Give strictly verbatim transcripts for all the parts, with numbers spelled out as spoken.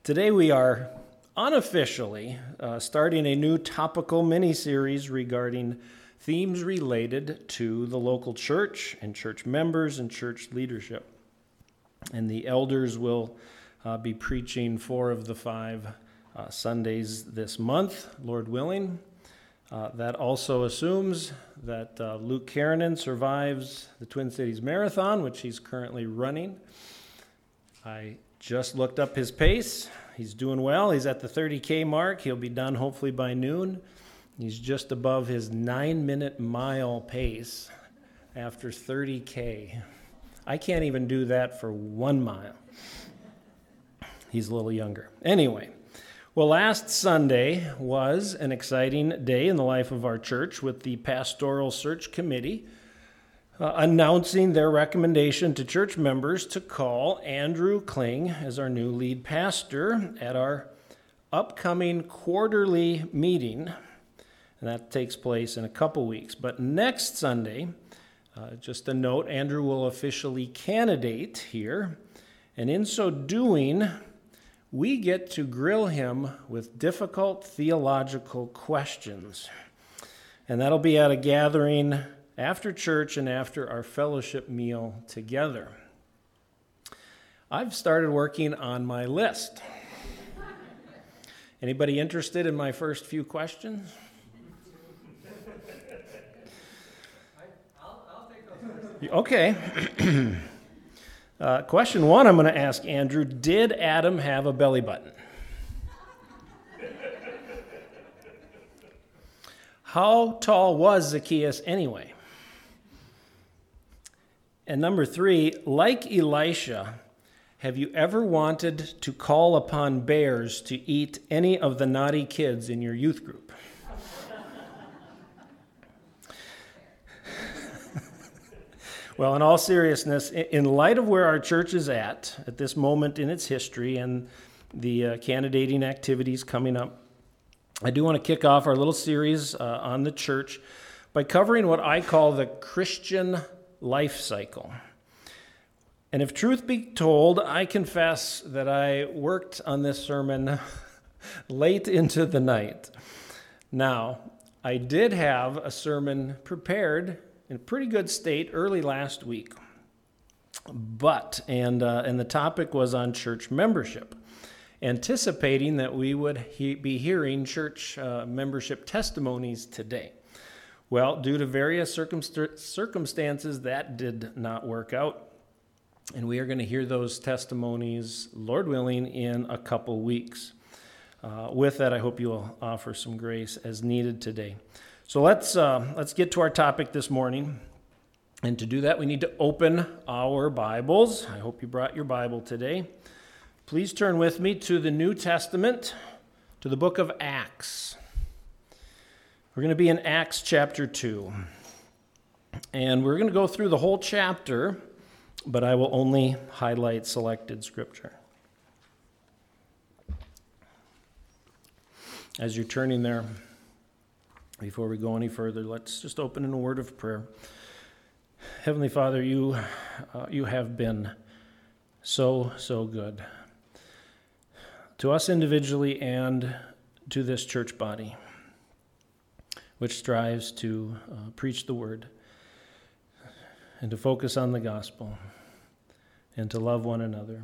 Today we are unofficially uh, starting a new topical mini-series regarding themes related to the local church and church members and church leadership. And the elders will uh, be preaching four of the five uh, Sundays this month, Lord willing. Uh, that also assumes that uh, Luke Karanen survives the Twin Cities Marathon, which he's currently running. I just looked up his pace. He's doing well. He's at the thirty K mark. He'll be done hopefully by noon. He's just above his nine-minute mile pace after thirty K. I can't even do that for one mile. He's a little younger. Anyway, well, last Sunday was an exciting day in the life of our church with the Pastoral Search Committee Uh, announcing their recommendation to church members to call Andrew Kling as our new lead pastor at our upcoming quarterly meeting, and that takes place in a couple weeks. But next Sunday, uh, just a note, Andrew will officially candidate here, and in so doing, we get to grill him with difficult theological questions, and that'll be at a gathering after church and after our fellowship meal together. I've started working on my list. Anybody interested in my first few questions? I'll, I'll take those first. Okay. uh, question one, I'm going to ask Andrew, did Adam have a belly button? How tall was Zacchaeus anyway? And number three, like Elisha, have you ever wanted to call upon bears to eat any of the naughty kids in your youth group? Well, in all seriousness, in light of where our church is at, at this moment in its history and the uh, candidating activities coming up, I do want to kick off our little series uh, on the church by covering what I call the Christian life cycle. And if truth be told, I confess that I worked on this sermon late into the night. Now, I did have a sermon prepared in a pretty good state early last week, but, and, uh, and the topic was on church membership, anticipating that we would he- be hearing church uh, membership testimonies today. Well, due to various circumst- circumstances, that did not work out, and we are going to hear those testimonies, Lord willing, in a couple weeks. Uh, with that, I hope you will offer some grace as needed today. So let's uh, let's get to our topic this morning, and to do that, we need to open our Bibles. I hope you brought your Bible today. Please turn with me to the New Testament, to the book of Acts. We're going to be in Acts chapter two, and we're going to go through the whole chapter, but I will only highlight selected scripture. As you're turning there, before we go any further, let's just open in a word of prayer. Heavenly Father, you, uh, you have been so, so good to us individually and to this church body, which strives to uh, preach the word and to focus on the gospel and to love one another.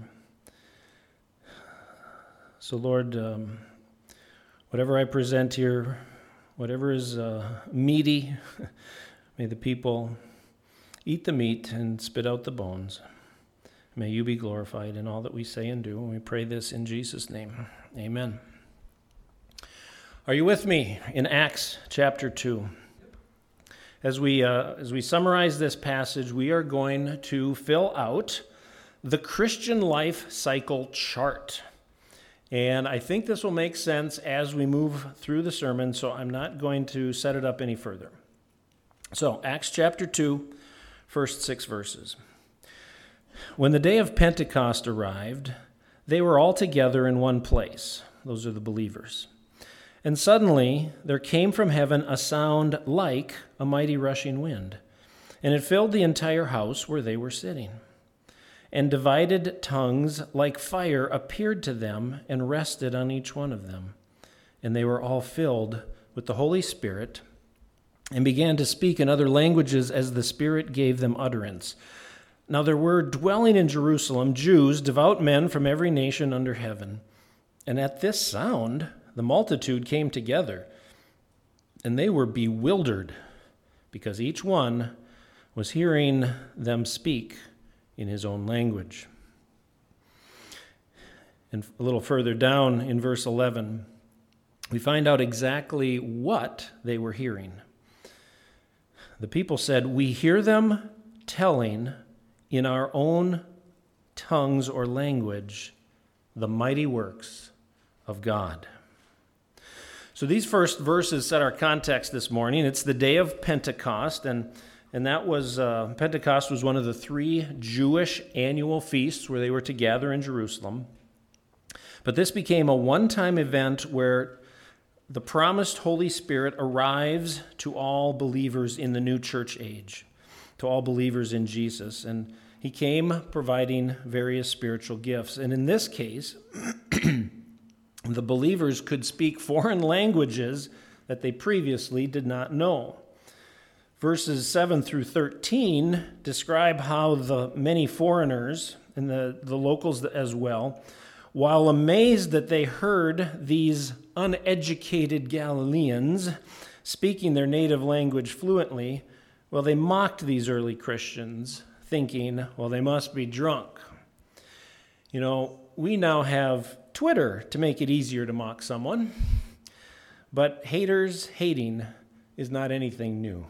So, Lord, um, whatever I present here, whatever is uh, meaty, may the people eat the meat and spit out the bones. May you be glorified in all that we say and do, and we pray this in Jesus' name. Amen. Are you with me in Acts chapter two? As we uh, as we summarize this passage, we are going to fill out the Christian life cycle chart. And I think this will make sense as we move through the sermon, so I'm not going to set it up any further. So, Acts chapter two, first six verses. When the day of Pentecost arrived, they were all together in one place. Those are the believers. And suddenly there came from heaven a sound like a mighty rushing wind, and it filled the entire house where they were sitting. And divided tongues like fire appeared to them and rested on each one of them. And they were all filled with the Holy Spirit and began to speak in other languages as the Spirit gave them utterance. Now there were dwelling in Jerusalem Jews, devout men from every nation under heaven. And at this sound, the multitude came together, and they were bewildered, because each one was hearing them speak in his own language. And a little further down in verse eleven, we find out exactly what they were hearing. The people said, "We hear them telling in our own tongues or language the mighty works of God." So these first verses set our context this morning. It's the day of Pentecost, and and that was, uh, Pentecost was one of the three Jewish annual feasts where they were to gather in Jerusalem. But this became a one-time event where the promised Holy Spirit arrives to all believers in the new church age, to all believers in Jesus. And he came providing various spiritual gifts. And in this case, the believers could speak foreign languages that they previously did not know. Verses seven through thirteen describe how the many foreigners, and the, the locals as well, while amazed that they heard these uneducated Galileans speaking their native language fluently, well, they mocked these early Christians, thinking, well, they must be drunk. You know, we now have Twitter to make it easier to mock someone, but haters hating is not anything new.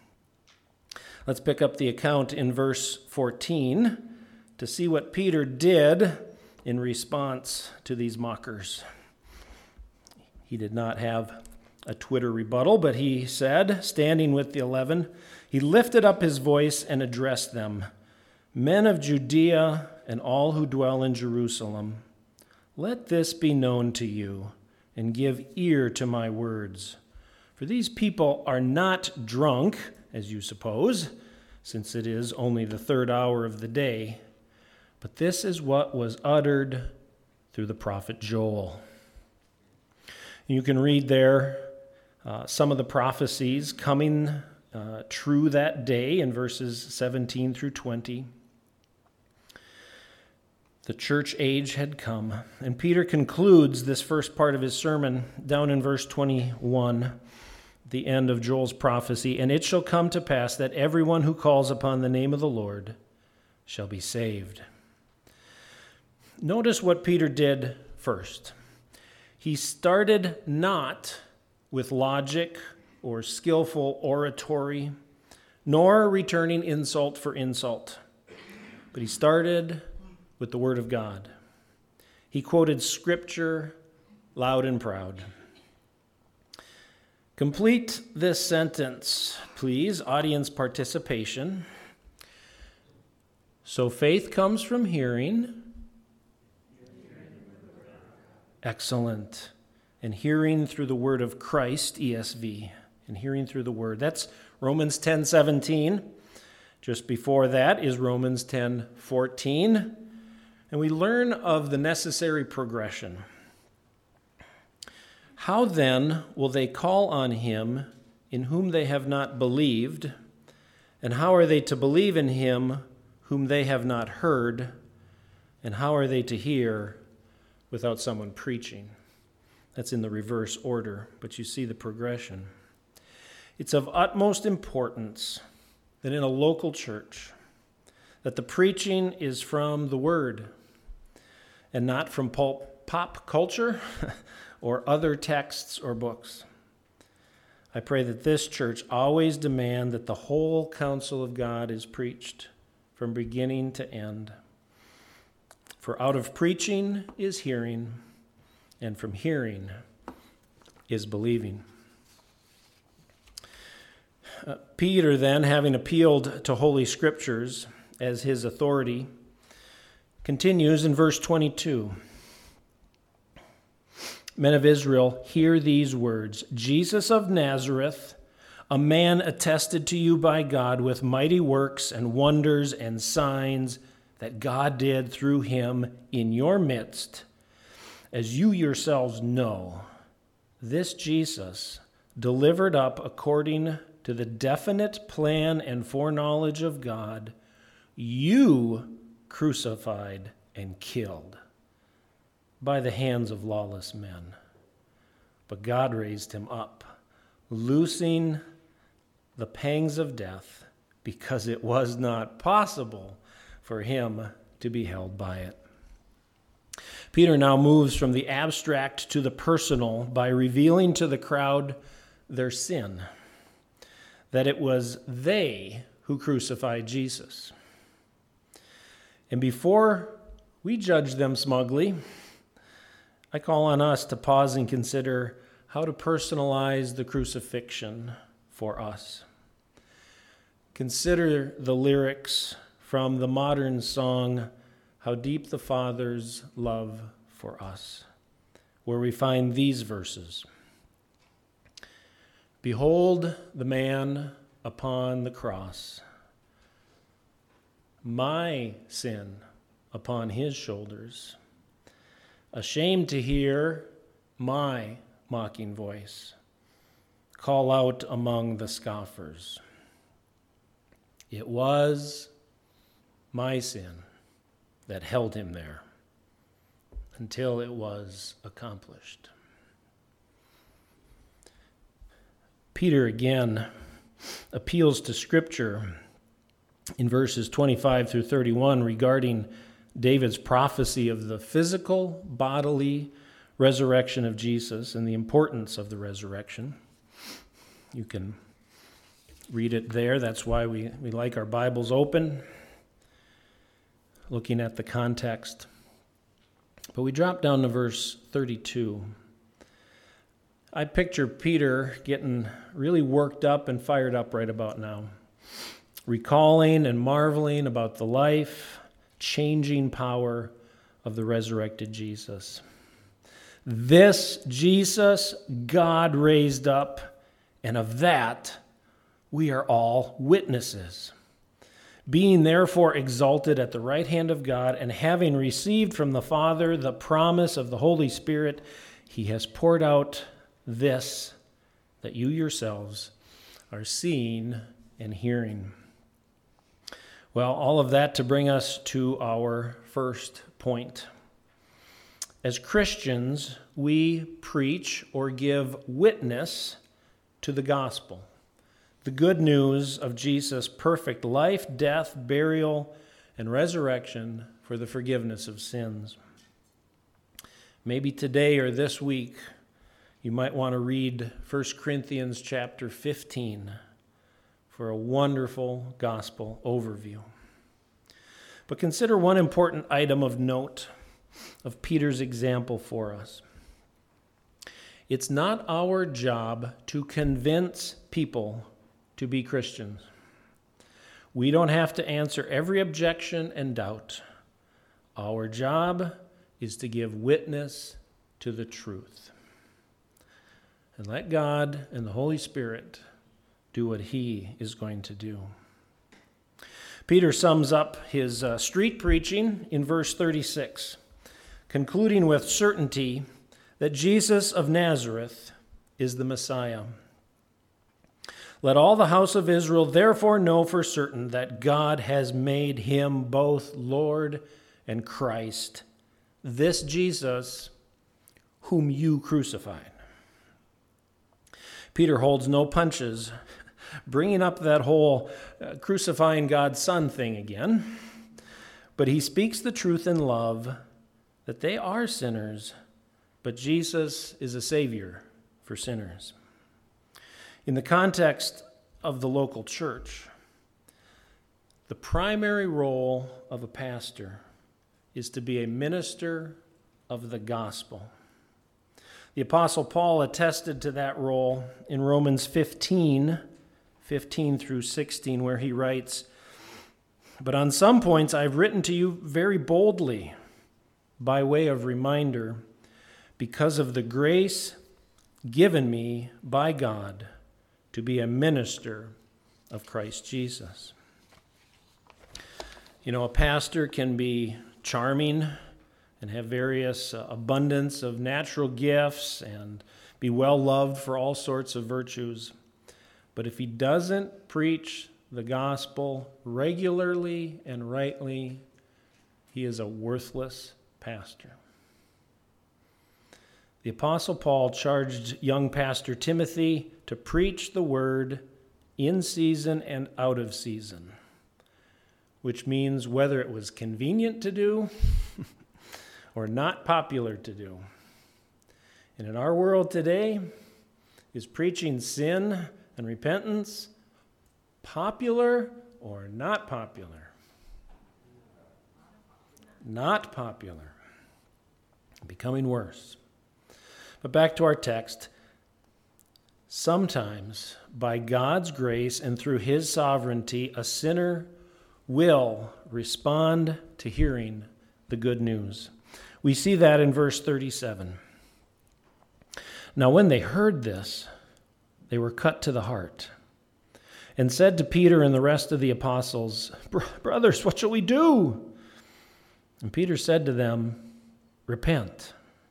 Let's pick up the account in verse fourteen to see what Peter did in response to these mockers. He did not have a Twitter rebuttal, but he said, standing with the eleven, he lifted up his voice and addressed them, "Men of Judea and all who dwell in Jerusalem, let this be known to you, and give ear to my words. For these people are not drunk, as you suppose, since it is only the third hour of the day, but this is what was uttered through the prophet Joel." You can read there uh, some of the prophecies coming uh, true that day in verses seventeen through twenty. The church age had come, and Peter concludes this first part of his sermon down in verse twenty-one, the end of Joel's prophecy, "And it shall come to pass that everyone who calls upon the name of the Lord shall be saved." Notice what Peter did first. He started not with logic or skillful oratory, nor returning insult for insult, but he started with the Word of God. He quoted Scripture loud and proud. Complete this sentence, please. Audience participation. So faith comes from hearing. Excellent. And hearing through the word of Christ, E S V. And hearing through the word. That's Romans ten seventeen. Just before that is Romans ten fourteen. And we learn of the necessary progression. How then will they call on him in whom they have not believed? And how are they to believe in him whom they have not heard? And how are they to hear without someone preaching? That's in the reverse order, but you see the progression. It's of utmost importance that in a local church, that the preaching is from the Word and not from pulp, pop culture or other texts or books. I pray that this church always demand that the whole counsel of God is preached from beginning to end. For out of preaching is hearing, and from hearing is believing. Uh, Peter, then, having appealed to Holy Scriptures as his authority, continues in verse twenty-two. Men of Israel, hear these words. Jesus of Nazareth, a man attested to you by God with mighty works and wonders and signs, that God did through him in your midst, as you yourselves know, this Jesus, delivered up according to the definite plan and foreknowledge of God, you crucified and killed by the hands of lawless men. But God raised him up, loosing the pangs of death, because it was not possible for him to be held by it. Peter now moves from the abstract to the personal by revealing to the crowd their sin, that it was they who crucified Jesus. And before we judge them smugly, I call on us to pause and consider how to personalize the crucifixion for us. Consider the lyrics from the modern song, How Deep the Father's Love for Us, where we find these verses. Behold the man upon the cross, my sin upon his shoulders, ashamed to hear my mocking voice call out among the scoffers. It was my sin that held him there until it was accomplished. Peter again appeals to Scripture in verses twenty-five through thirty-one regarding David's prophecy of the physical, bodily resurrection of Jesus and the importance of the resurrection. You can read it there. That's why we, we like our Bibles open, looking at the context. But we drop down to verse thirty-two. I picture Peter getting really worked up and fired up right about now, recalling and marveling about the life, changing power of the resurrected Jesus. This Jesus God raised up, and of that we are all witnesses. Being therefore exalted at the right hand of God, and having received from the Father the promise of the Holy Spirit, he has poured out this that you yourselves are seeing and hearing. Well, all of that to bring us to our first point. As Christians, we preach or give witness to the gospel, the good news of Jesus' perfect life, death, burial, and resurrection for the forgiveness of sins. Maybe today or this week, you might want to read First Corinthians chapter fifteen for a wonderful gospel overview. But consider one important item of note of Peter's example for us. It's not our job to convince people to be Christians. We don't have to answer every objection and doubt. Our job is to give witness to the truth. And let God and the Holy Spirit do what he is going to do. Peter sums up his uh, street preaching in verse thirty-six, concluding with certainty that Jesus of Nazareth is the Messiah. Let all the house of Israel therefore know for certain that God has made him both Lord and Christ, this Jesus whom you crucified. Peter holds no punches, bringing up that whole uh, crucifying God's Son thing again. But he speaks the truth in love that they are sinners, but Jesus is a Savior for sinners. In the context of the local church, the primary role of a pastor is to be a minister of the gospel. The Apostle Paul attested to that role in Romans fifteen, fifteen through sixteen, where he writes, "But on some points I've written to you very boldly, by way of reminder, because of the grace given me by God to be a minister of Christ Jesus." You know, a pastor can be charming and have various uh, abundance of natural gifts and be well loved for all sorts of virtues. But if he doesn't preach the gospel regularly and rightly, he is a worthless pastor. The Apostle Paul charged young Pastor Timothy to preach the word in season and out of season, which means whether it was convenient to do or not popular to do. And in our world today, is preaching sin and repentance popular or not popular? Not popular. Becoming worse. But back to our text. Sometimes, by God's grace and through his sovereignty, a sinner will respond to hearing the good news. We see that in verse thirty-seven. Now when they heard this, they were cut to the heart and said to Peter and the rest of the apostles, "Brothers, what shall we do?" And Peter said to them, "Repent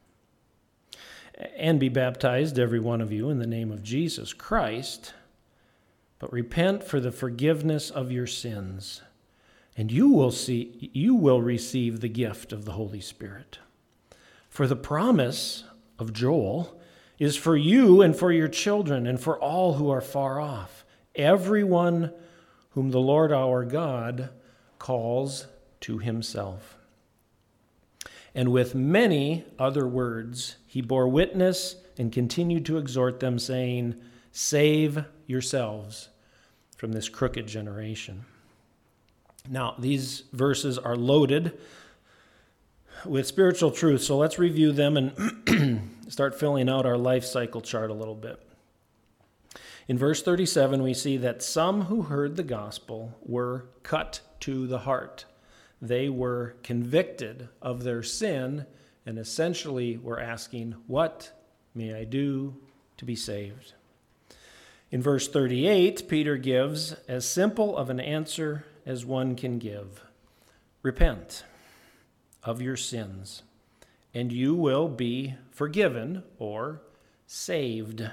and be baptized, every one of you, in the name of Jesus Christ, but repent for the forgiveness of your sins, and you will see you will receive the gift of the Holy Spirit. For the promise of Joel is for you and for your children and for all who are far off, everyone whom the Lord our God calls to himself." And with many other words, he bore witness and continued to exhort them, saying, "Save yourselves from this crooked generation." Now, these verses are loaded with spiritual truth, so let's review them and start filling out our life cycle chart a little bit. In verse thirty-seven, we see that some who heard the gospel were cut to the heart. They were convicted of their sin and essentially were asking, "What may I do to be saved?" In verse thirty-eight, Peter gives as simple of an answer as one can give. Repent of your sins, and you will be forgiven or saved.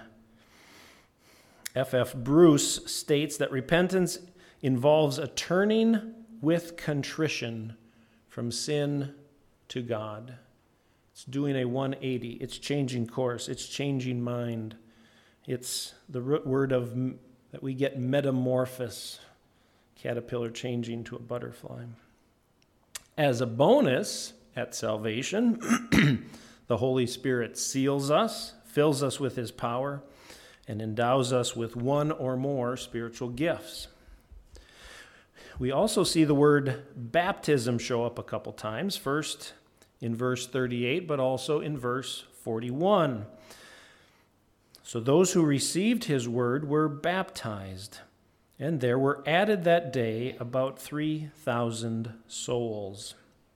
F F Bruce states that repentance involves a turning with contrition from sin to God. It's doing a one eighty. It's changing course. It's changing mind. It's the root word of that we get metamorphosis, caterpillar changing to a butterfly. As a bonus at salvation, the Holy Spirit seals us, fills us with his power, and endows us with one or more spiritual gifts. We also see the word baptism show up a couple times, first in verse thirty-eight, but also in verse forty-one. So those who received his word were baptized, and there were added that day about three thousand souls.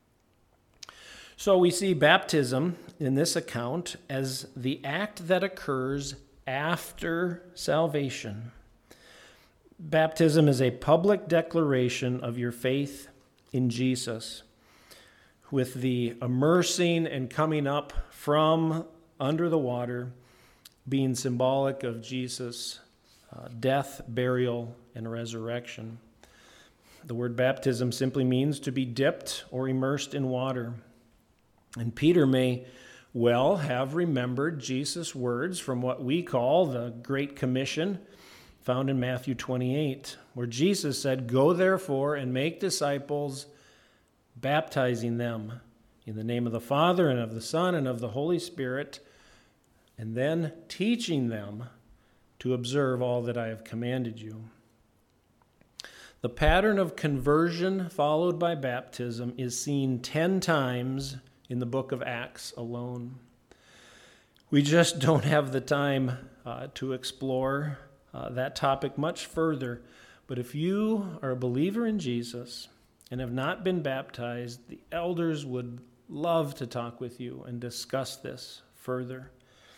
So we see baptism in this account as the act that occurs after salvation. Baptism is a public declaration of your faith in Jesus, with the immersing and coming up from under the water being symbolic of Jesus' uh, death, burial, and resurrection. The word baptism simply means to be dipped or immersed in water. And Peter may well have remembered Jesus' words from what we call the Great Commission, found in Matthew twenty-eight, where Jesus said, "Go therefore and make disciples, baptizing them in the name of the Father and of the Son and of the Holy Spirit, and then teaching them to observe all that I have commanded you." The pattern of conversion followed by baptism is seen ten times in the book of Acts alone. We just don't have the time uh, to explore uh, that topic much further, but if you are a believer in Jesus and have not been baptized, the elders would love to talk with you and discuss this further.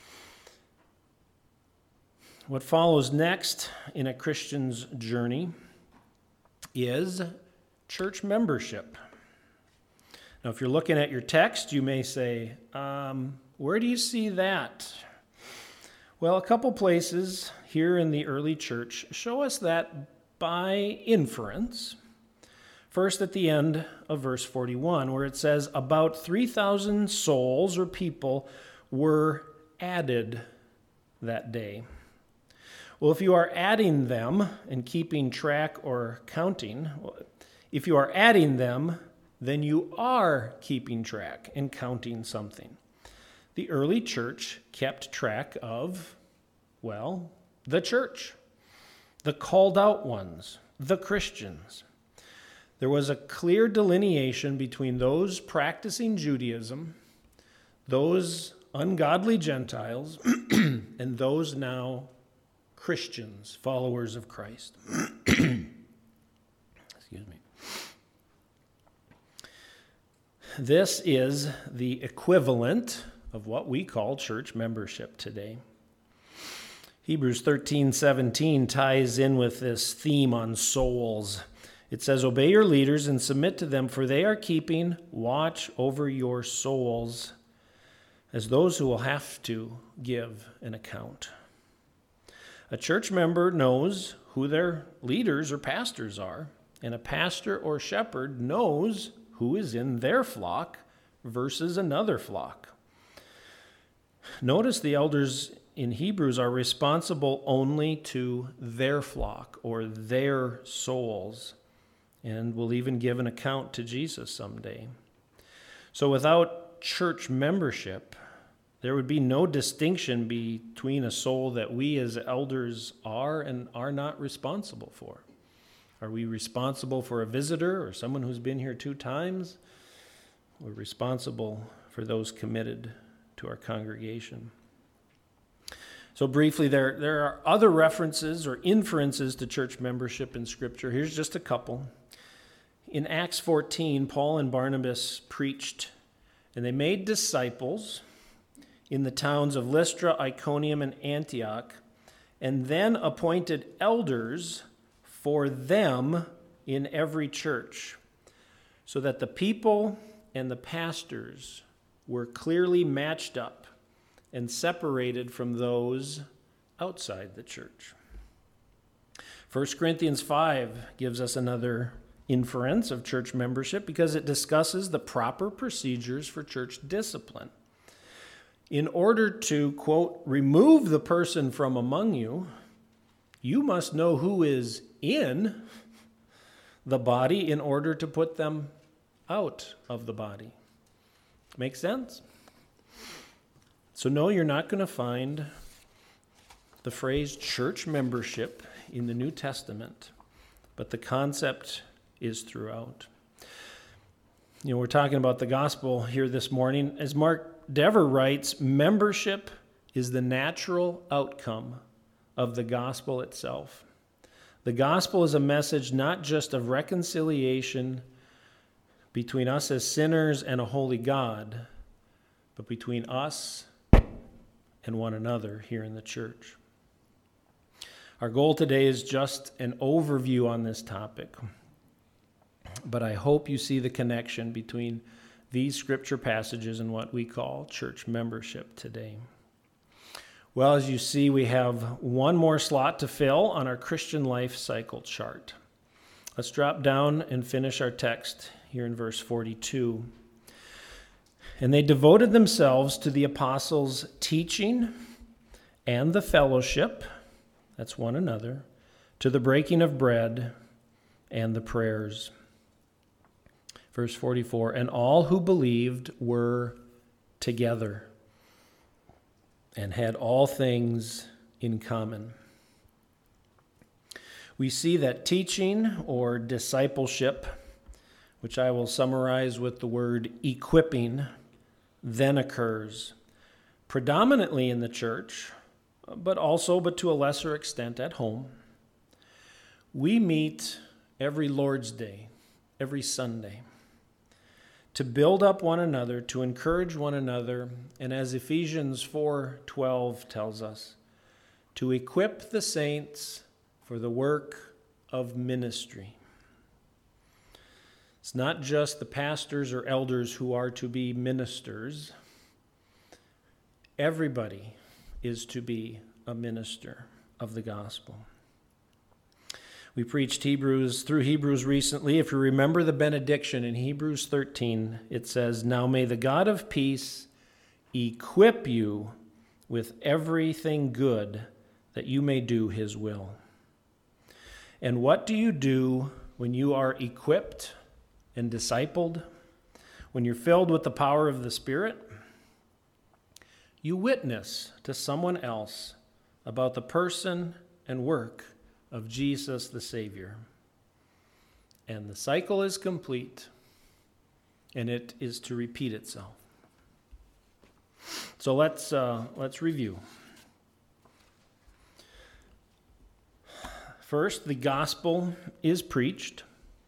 What follows next in a Christian's journey is church membership. Now, if you're looking at your text, you may say, um, where do you see that? Well, a couple places here in the early church show us that by inference. First, at the end of verse forty-one, where it says, about three thousand souls or people were added that day. Well, if you are adding them and keeping track or counting, if you are adding them, then you are keeping track and counting something. The early church kept track of, well, the church, the called out ones, the Christians. There was a clear delineation between those practicing Judaism, those ungodly Gentiles, and those now Christians, followers of Christ. Excuse me. This is the equivalent of what we call church membership today. Hebrews thirteen seventeen ties in with this theme on souls. It says, obey your leaders and submit to them, for they are keeping watch over your souls as those who will have to give an account. A church member knows who their leaders or pastors are, and a pastor or shepherd knows who is in their flock versus another flock. Notice the elders in Hebrews are responsible only to their flock or their souls, and will even give an account to Jesus someday. So without church membership, there would be no distinction between a soul that we as elders are and are not responsible for. Are we responsible for a visitor or someone who's been here two times? We're responsible for those committed to our congregation. So briefly, there, there are other references or inferences to church membership in Scripture. Here's just a couple. In Acts fourteen, Paul and Barnabas preached, and they made disciples in the towns of Lystra, Iconium, and Antioch, and then appointed elders for them in every church, so that the people and the pastors were clearly matched up and separated from those outside the church. First Corinthians five gives us another inference of church membership because it discusses the proper procedures for church discipline. In order to, quote, remove the person from among you, you must know who is in the body in order to put them out of the body. Make sense? So no, you're not going to find the phrase church membership in the New Testament, but the concept is throughout. You know, we're talking about the gospel here this morning. As Mark Dever writes, membership is the natural outcome of the gospel itself. The gospel is a message not just of reconciliation between us as sinners and a holy God, but between us and one another here in the church. Our goal today is just an overview on this topic, but I hope you see the connection between these scripture passages and what we call church membership today. Well, as you see, we have one more slot to fill on our Christian life cycle chart. Let's drop down and finish our text here in verse forty-two. And they devoted themselves to the apostles' teaching and the fellowship, that's one another, to the breaking of bread and the prayers. Verse forty-four, and all who believed were together and had all things in common. We see that teaching or discipleship, which I will summarize with the word equipping, then occurs predominantly in the church, but also, but to a lesser extent, at home. We meet every Lord's Day, every Sunday, to build up one another, to encourage one another, and as Ephesians four twelve tells us, to equip the saints for the work of ministry. It's not just the pastors or elders who are to be ministers. Everybody is to be a minister of the gospel. We preached Hebrews through Hebrews recently. If you remember the benediction in Hebrews thirteen, it says, "Now may the God of peace equip you with everything good that you may do his will." And what do you do when you are equipped and discipled? When you're filled with the power of the Spirit? You witness to someone else about the person and work of Jesus the Savior. And the cycle is complete, and it is to repeat itself. So let's uh, let's review. First, the gospel is preached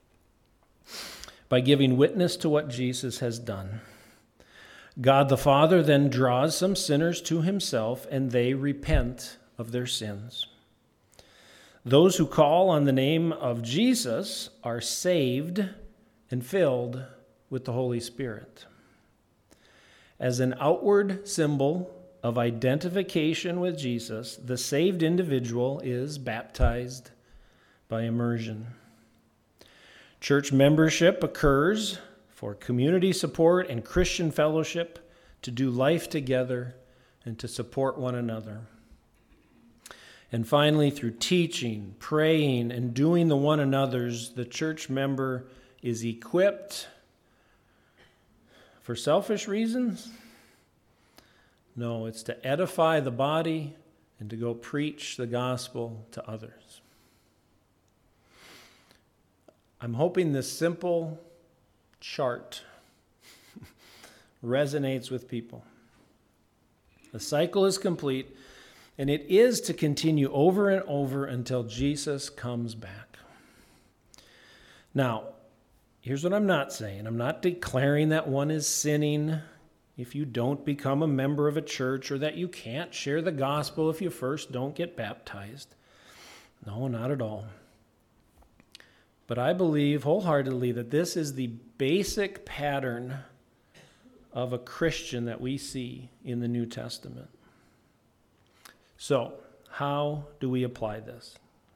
by giving witness to what Jesus has done. God the Father then draws some sinners to himself, and they repent of their sins. Those who call on the name of Jesus are saved and filled with the Holy Spirit. As an outward symbol of identification with Jesus, the saved individual is baptized by immersion. Church membership occurs for community support and Christian fellowship, to do life together and to support one another. And finally, through teaching, praying, and doing the one another's, the church member is equipped for selfish reasons? No, it's to edify the body and to go preach the gospel to others. I'm hoping this simple chart resonates with people. The cycle is complete, and it is to continue over and over until Jesus comes back. Now, here's what I'm not saying. I'm not declaring that one is sinning if you don't become a member of a church, or that you can't share the gospel if you first don't get baptized. No, not at all. But I believe wholeheartedly that this is the basic pattern of a Christian that we see in the New Testament. So, how do we apply this?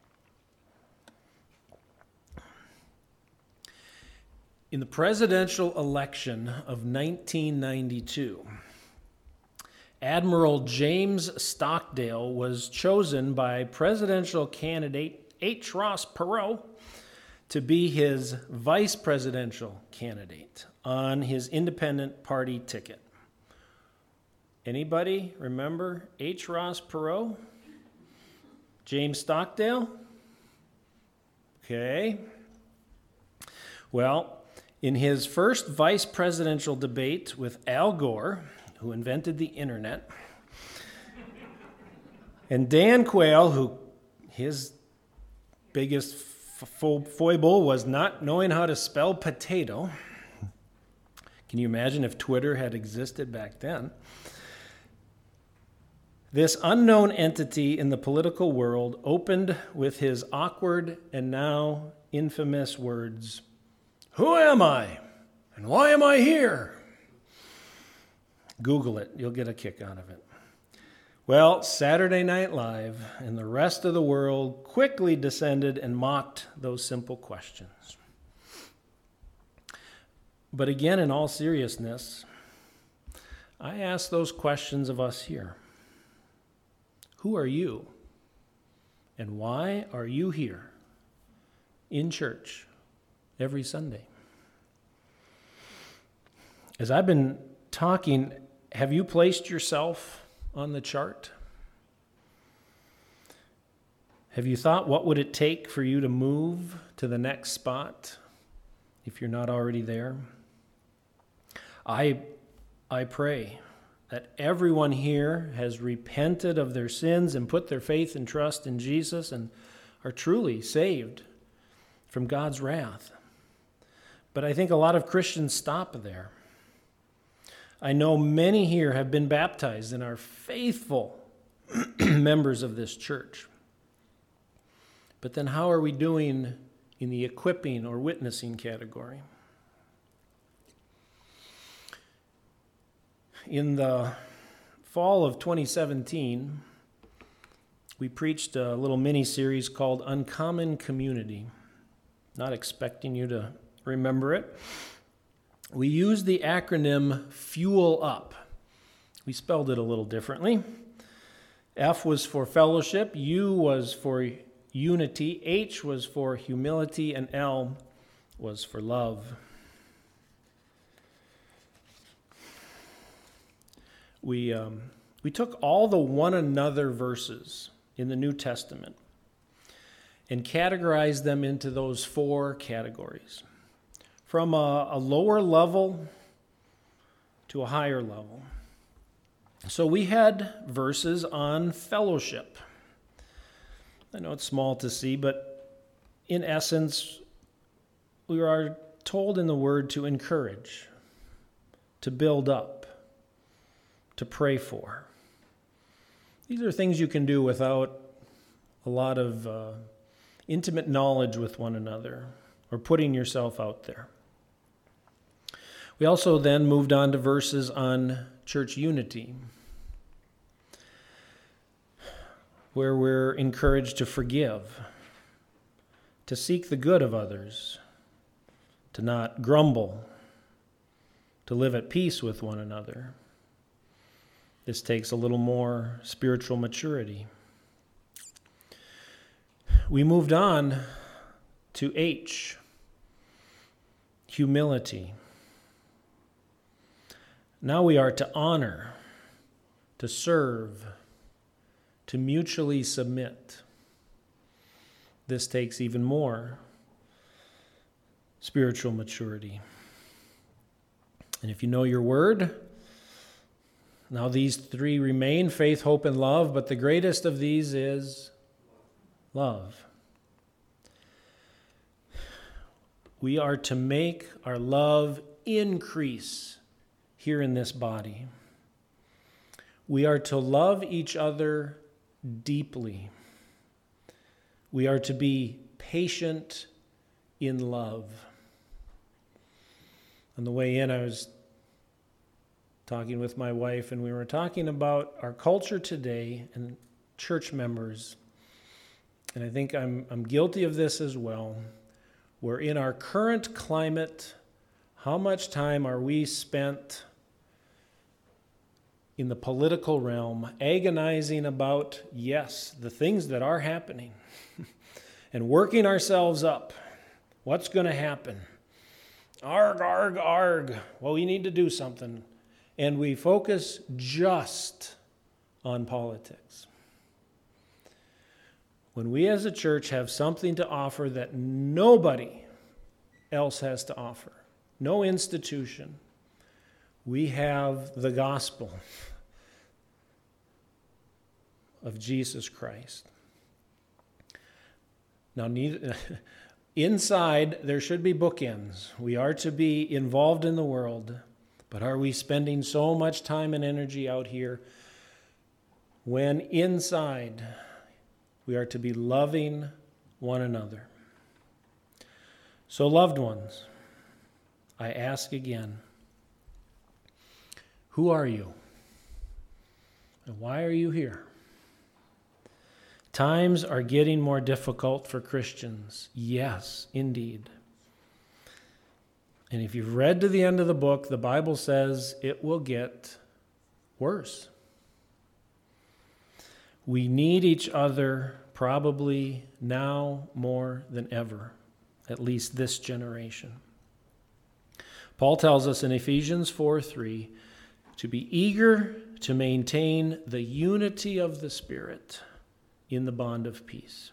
In the presidential election of nineteen ninety-two, Admiral James Stockdale was chosen by presidential candidate H. Ross Perot to be his vice presidential candidate on his independent party ticket. Anybody remember H. Ross Perot? James Stockdale? Okay. Well, in his first vice presidential debate with Al Gore, who invented the internet, and Dan Quayle, who his biggest f- foible was not knowing how to spell potato. Can you imagine if Twitter had existed back then? This unknown entity in the political world opened with his awkward and now infamous words, "Who am I? And why am I here?" Google it. You'll get a kick out of it. Well, Saturday Night Live and the rest of the world quickly descended and mocked those simple questions. But again, in all seriousness, I ask those questions of us here. Who are you? And why are you here in church every Sunday? As I've been talking, have you placed yourself on the chart? Have you thought, what would it take for you to move to the next spot if you're not already there? I, I pray that everyone here has repented of their sins and put their faith and trust in Jesus and are truly saved from God's wrath. But I think a lot of Christians stop there. I know many here have been baptized and are faithful members of this church. But then how are we doing in the equipping or witnessing category? In the fall of twenty seventeen, we preached a little mini-series called Uncommon Community. Not expecting you to remember it. We used the acronym FUEL UP. We spelled it a little differently. F was for fellowship, U was for unity, H was for humility, and L was for love. We, um, we took all the one another verses in the New Testament and categorized them into those four categories. From a, a lower level to a higher level. So we had verses on fellowship. I know it's small to see, but in essence, we are told in the Word to encourage, to build up, to pray for. These are things you can do without a lot of uh, intimate knowledge with one another or putting yourself out there. We also then moved on to verses on church unity, where we're encouraged to forgive, to seek the good of others, to not grumble, to live at peace with one another. This takes a little more spiritual maturity. We moved on to H, humility. Now we are to honor, to serve, to mutually submit. This takes even more spiritual maturity. And if you know your word, now these three remain, faith, hope, and love, but the greatest of these is love. We are to make our love increase here in this body. We are to love each other deeply. We are to be patient in love. On the way in, I was talking with my wife, and we were talking about our culture today and church members. And I think I'm, I'm guilty of this as well. Where in our current climate, how much time are we spent in the political realm, agonizing about, yes, the things that are happening, and working ourselves up. What's going to happen? Arg, arg, arg. Well, we need to do something. And we focus just on politics. When we as a church have something to offer that nobody else has to offer, no institution, we have the gospel of Jesus Christ. Now, inside, there should be bookends. We are to be involved in the world, but are we spending so much time and energy out here when inside we are to be loving one another? So, loved ones, I ask again, who are you? And why are you here? Times are getting more difficult for Christians. Yes, indeed. And if you've read to the end of the book, the Bible says it will get worse. We need each other probably now more than ever, at least this generation. Paul tells us in Ephesians four three, to be eager to maintain the unity of the Spirit in the bond of peace.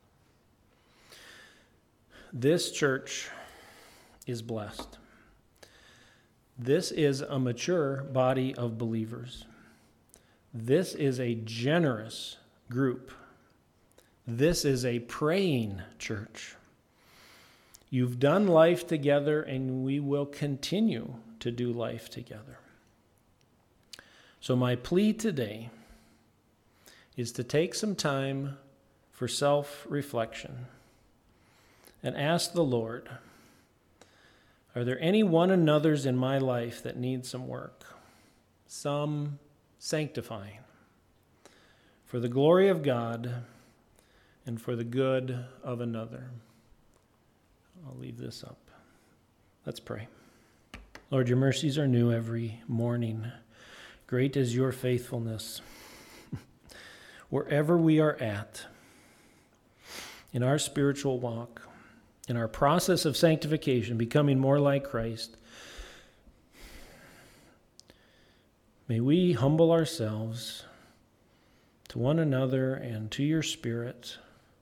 This church is blessed. This is a mature body of believers. This is a generous group. This is a praying church. You've done life together, and we will continue to do life together. So my plea today is to take some time for self-reflection and ask the Lord, are there any one another's in my life that need some work? some sanctifying, for the glory of God and for the good of another. I'll leave this up. Let's pray. Lord, your mercies are new every morning. Great is your faithfulness. Wherever we are at, in our spiritual walk, in our process of sanctification, becoming more like Christ, may we humble ourselves to one another and to your Spirit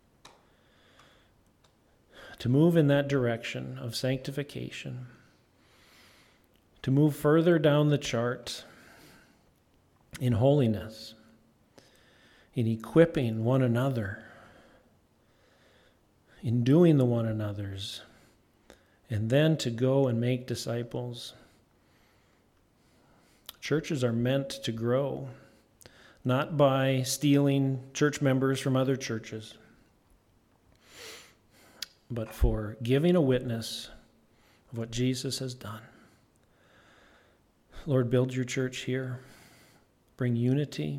to move in that direction of sanctification, to move further down the chart in holiness, in equipping one another, in doing the one another's, and then to go and make disciples. Churches are meant to grow, not by stealing church members from other churches, but for giving a witness of what Jesus has done. Lord, build your church here. Bring unity.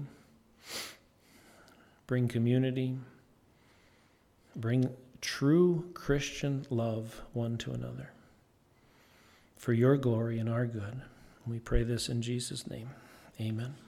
Bring community. Bring true Christian love one to another. For your glory and our good. We pray this in Jesus' name. Amen.